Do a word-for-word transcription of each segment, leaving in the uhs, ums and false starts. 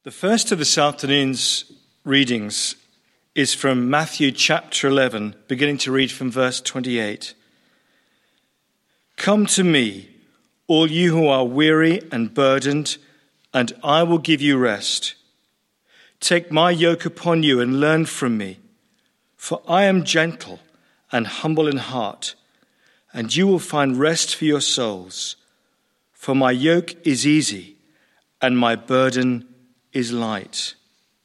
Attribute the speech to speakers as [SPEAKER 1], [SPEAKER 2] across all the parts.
[SPEAKER 1] The first of this afternoon's readings is from Matthew chapter eleven, beginning to read from verse twenty-eight. Come to me, all you who are weary and burdened, and I will give you rest. Take my yoke upon you and learn from me, for I am gentle and humble in heart, and you will find rest for your souls. For my yoke is easy and my burden is light.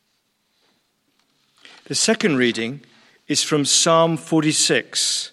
[SPEAKER 1] The second reading is from Psalm forty-six.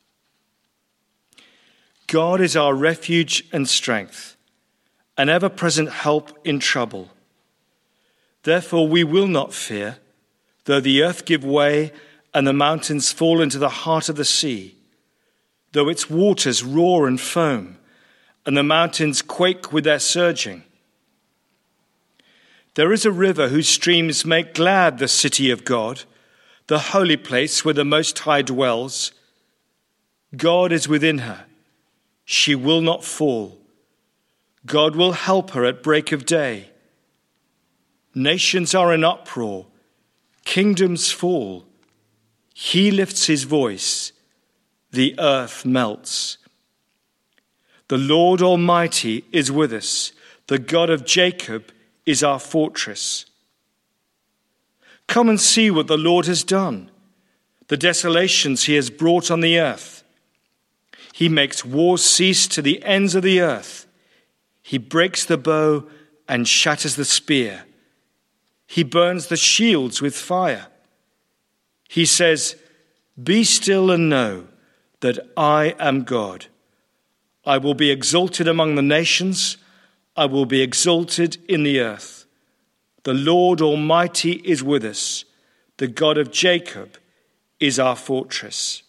[SPEAKER 1] God is our refuge and strength, an ever-present help in trouble. Therefore we will not fear, though the earth give way and the mountains fall into the heart of the sea, though its waters roar and foam, and the mountains quake with their surging. There is a river whose streams make glad the city of God, the holy place where the Most High dwells. God is within her. She will not fall. God will help her at break of day. Nations are in uproar. Kingdoms fall. He lifts his voice. The earth melts. The Lord Almighty is with us. The God of Jacob is our fortress. Come and see what the Lord has done, the desolations he has brought on the earth. He makes wars cease to the ends of the earth. He breaks the bow and shatters the spear. He burns the shields with fire. He says, "Be still and know that I am God. I will be exalted among the nations. I will be exalted in the earth. The Lord Almighty is with us. The God of Jacob is our fortress."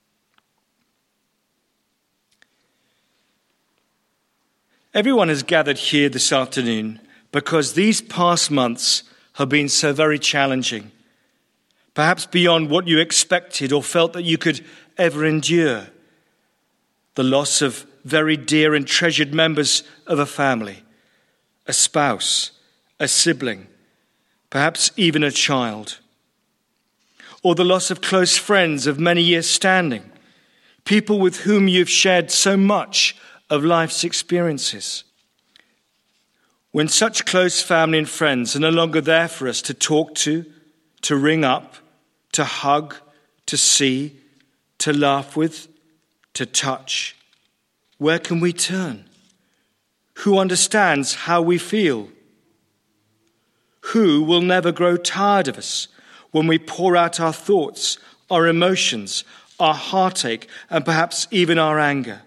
[SPEAKER 1] Everyone has gathered here this afternoon because these past months have been so very challenging, perhaps beyond what you expected or felt that you could ever endure. The loss of very dear and treasured members of a family, a spouse, a sibling, perhaps even a child. Or the loss of close friends of many years' standing, people with whom you've shared so much of life's experiences. When such close family and friends are no longer there for us to talk to, to ring up, to hug, to see, to laugh with, to touch, where can we turn? Who understands how we feel? Who will never grow tired of us when we pour out our thoughts, our emotions, our heartache, and perhaps even our anger?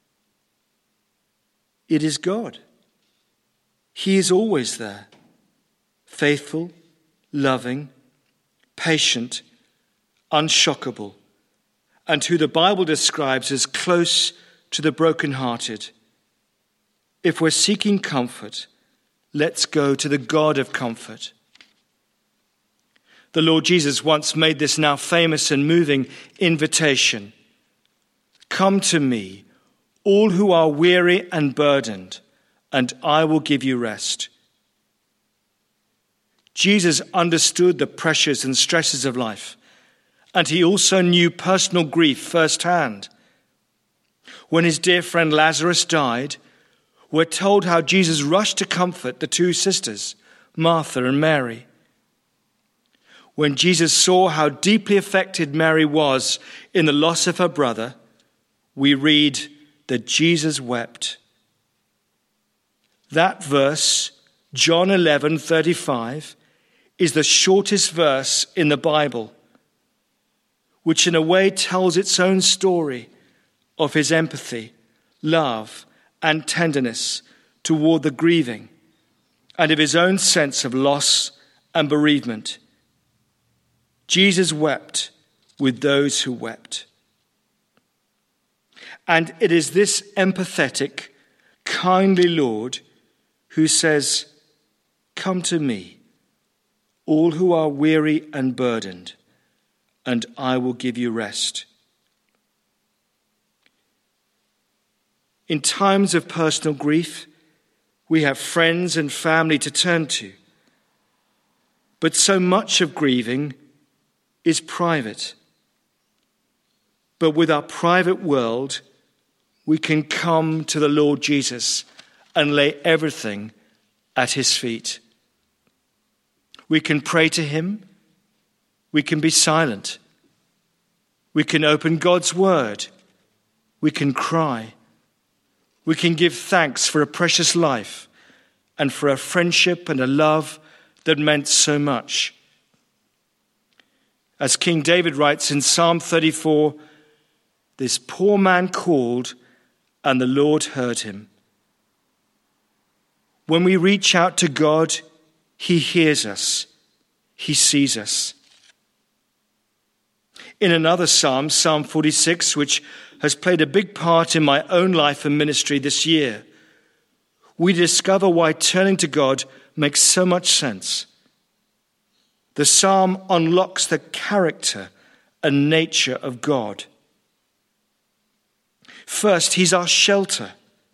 [SPEAKER 1] It is God. He is always there, faithful, loving, patient, unshockable, and who the Bible describes as close to the brokenhearted. If we're seeking comfort, let's go to the God of comfort. The Lord Jesus once made this now famous and moving invitation. Come to me, all who are weary and burdened, and I will give you rest. Jesus understood the pressures and stresses of life, and he also knew personal grief firsthand. When his dear friend Lazarus died, we're told how Jesus rushed to comfort the two sisters, Martha and Mary. When Jesus saw how deeply affected Mary was in the loss of her brother, we read that Jesus wept. That verse, John eleven thirty-five, is the shortest verse in the Bible, which in a way tells its own story of his empathy, love, and tenderness toward the grieving, and of his own sense of loss and bereavement. Jesus wept with those who wept. And it is this empathetic, kindly Lord who says, "Come to me, all who are weary and burdened, and I will give you rest." In times of personal grief, we have friends and family to turn to, But so much of grieving is private. But with our private world, we can come to the Lord Jesus and lay everything at his feet. We can pray to him. We can be silent. We can open God's word. We can cry. We can give thanks for a precious life and for a friendship and a love that meant so much. As King David writes in Psalm thirty-four, this poor man called and the Lord heard him. When we reach out to God, he hears us. He sees us. In another psalm, Psalm forty-six, which has played a big part in my own life and ministry this year, we discover why turning to God makes so much sense. The psalm unlocks the character and nature of God. First, he's our shelter.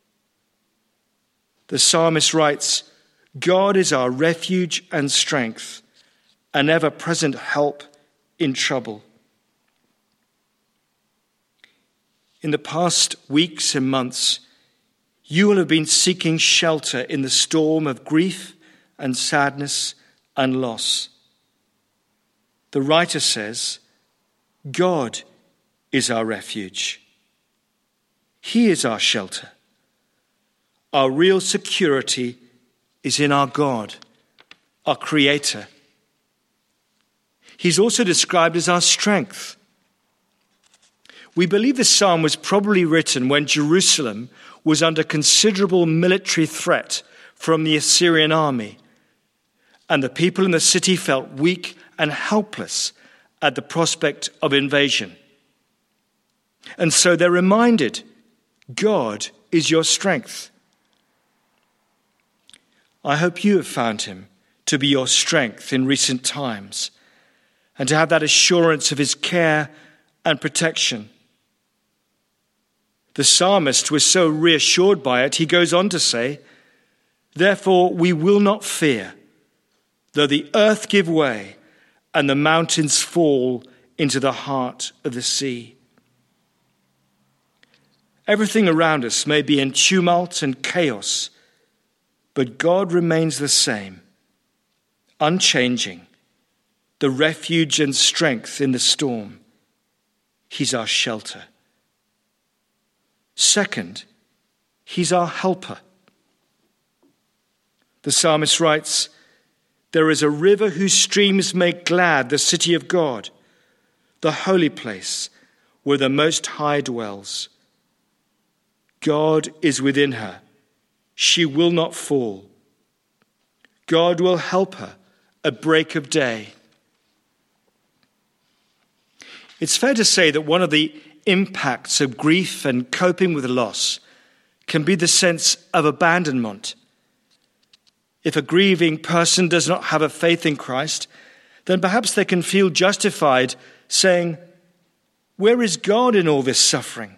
[SPEAKER 1] The psalmist writes, God is our refuge and strength, an ever-present help in trouble. In the past weeks and months, you will have been seeking shelter in the storm of grief and sadness and loss. The writer says, God is our refuge. He is our shelter. Our real security is in our God, our Creator. He's also described as our strength. We believe this psalm was probably written when Jerusalem was under considerable military threat from the Assyrian army, and the people in the city felt weak and helpless at the prospect of invasion. And so they're reminded, God is your strength. I hope you have found him to be your strength in recent times, and to have that assurance of his care and protection. The psalmist was so reassured by it, he goes on to say, therefore we will not fear, though the earth give way and the mountains fall into the heart of the sea. Everything around us may be in tumult and chaos, but God remains the same, unchanging, the refuge and strength in the storm. He's our shelter. Second, he's our helper. The psalmist writes, there is a river whose streams make glad the city of God, the holy place where the Most High dwells. God is within her. She will not fall. God will help her at break of day. It's fair to say that one of the impacts of grief and coping with loss can be the sense of abandonment. If a grieving person does not have a faith in Christ, then perhaps they can feel justified saying, where is God in all this suffering?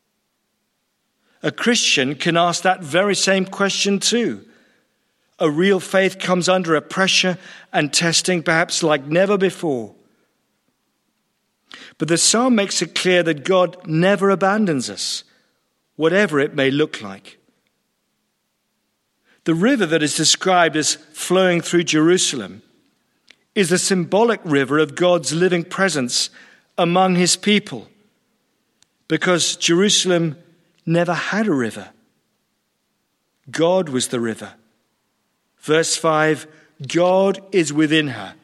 [SPEAKER 1] A Christian can ask that very same question too. A real faith comes under a pressure and testing perhaps like never before. But the psalm makes it clear that God never abandons us, whatever it may look like. The river that is described as flowing through Jerusalem is the symbolic river of God's living presence among his people, because Jerusalem never had a river. God was the river. Verse five, God is within her.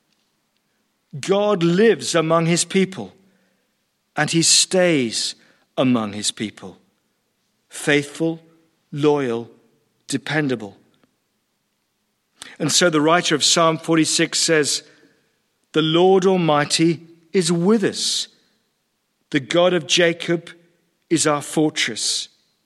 [SPEAKER 1] God lives among his people, and he stays among his people. Faithful, loyal, dependable. And so the writer of Psalm forty-six says, the Lord Almighty is with us. The God of Jacob is our fortress.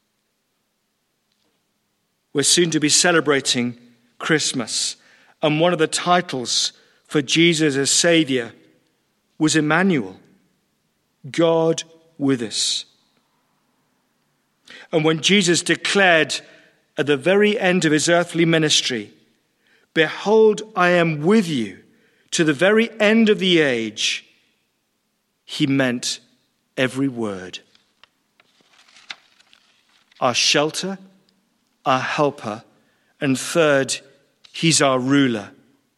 [SPEAKER 1] We're soon to be celebrating Christmas, and one of the titles for Jesus as Savior was Emmanuel, God with us. And when Jesus declared at the very end of his earthly ministry, behold, I am with you to the very end of the age, he meant every word. Our shelter, our helper, and third, he's our ruler.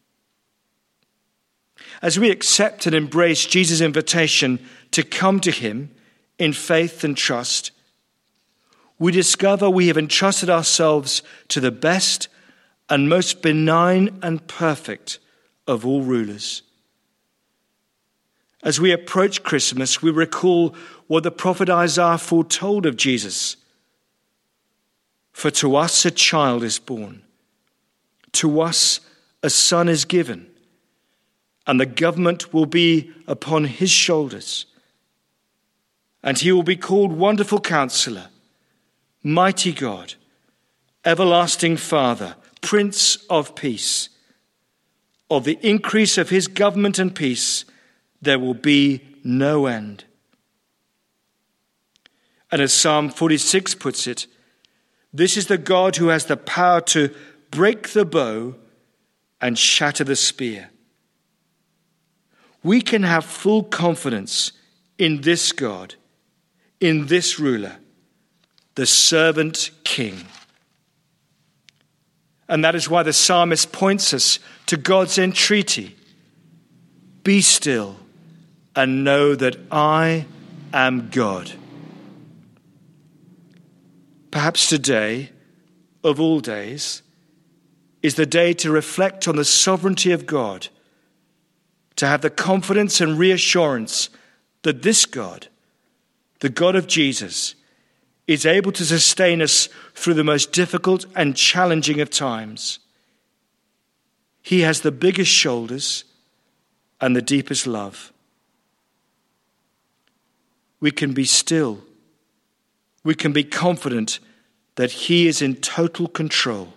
[SPEAKER 1] As we accept and embrace Jesus' invitation to come to him in faith and trust, we discover we have entrusted ourselves to the best and most benign and perfect of all rulers. As we approach Christmas, we recall what the prophet Isaiah foretold of Jesus. For to us a child is born, to us a son is given, and the government will be upon his shoulders. And he will be called Wonderful Counselor, Mighty God, Everlasting Father, Prince of Peace. Of the increase of his government and peace, there will be no end. And as Psalm forty-six puts it, this is the God who has the power to break the bow and shatter the spear. We can have full confidence in this God, in this ruler, the servant king. And that is why the psalmist points us to God's entreaty. Be still and know that I am God. Perhaps today, of all days, is the day to reflect on the sovereignty of God, to have the confidence and reassurance that this God, the God of Jesus, is able to sustain us through the most difficult and challenging of times. He has the biggest shoulders and the deepest love. We can be still. We can be confident that he is in total control.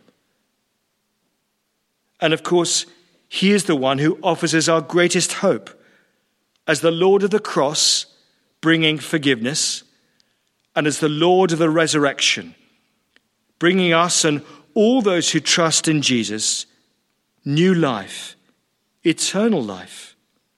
[SPEAKER 1] And of course, he is the one who offers us our greatest hope as the Lord of the cross, bringing forgiveness, and as the Lord of the resurrection, bringing us and all those who trust in Jesus new life, eternal life.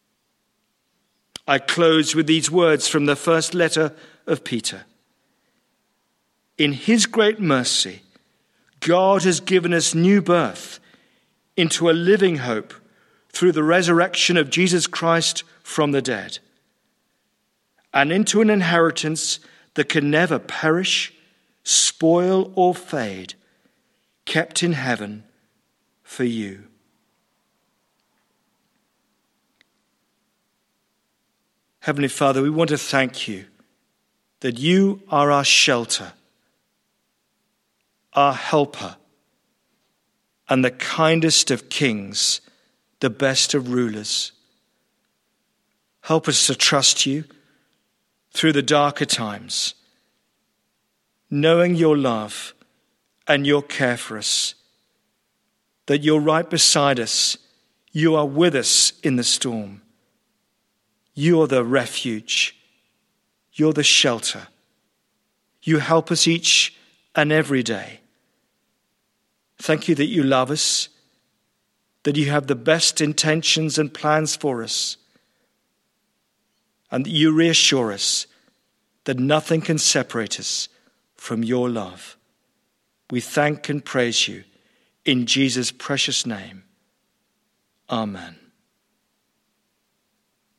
[SPEAKER 1] I close with these words from the first letter of Peter. In his great mercy, God has given us new birth into a living hope through the resurrection of Jesus Christ from the dead, and into an inheritance that can never perish, spoil, or fade, kept in heaven for you. Heavenly Father, we want to thank you that you are our shelter, our helper, and the kindest of kings, the best of rulers. Help us to trust you through the darker times, knowing your love and your care for us, that you're right beside us, you are with us in the storm. You are the refuge, you're the shelter. You help us each and every day. Thank you that you love us, that you have the best intentions and plans for us, and that you reassure us that nothing can separate us from your love. We thank and praise you in Jesus' precious name. Amen.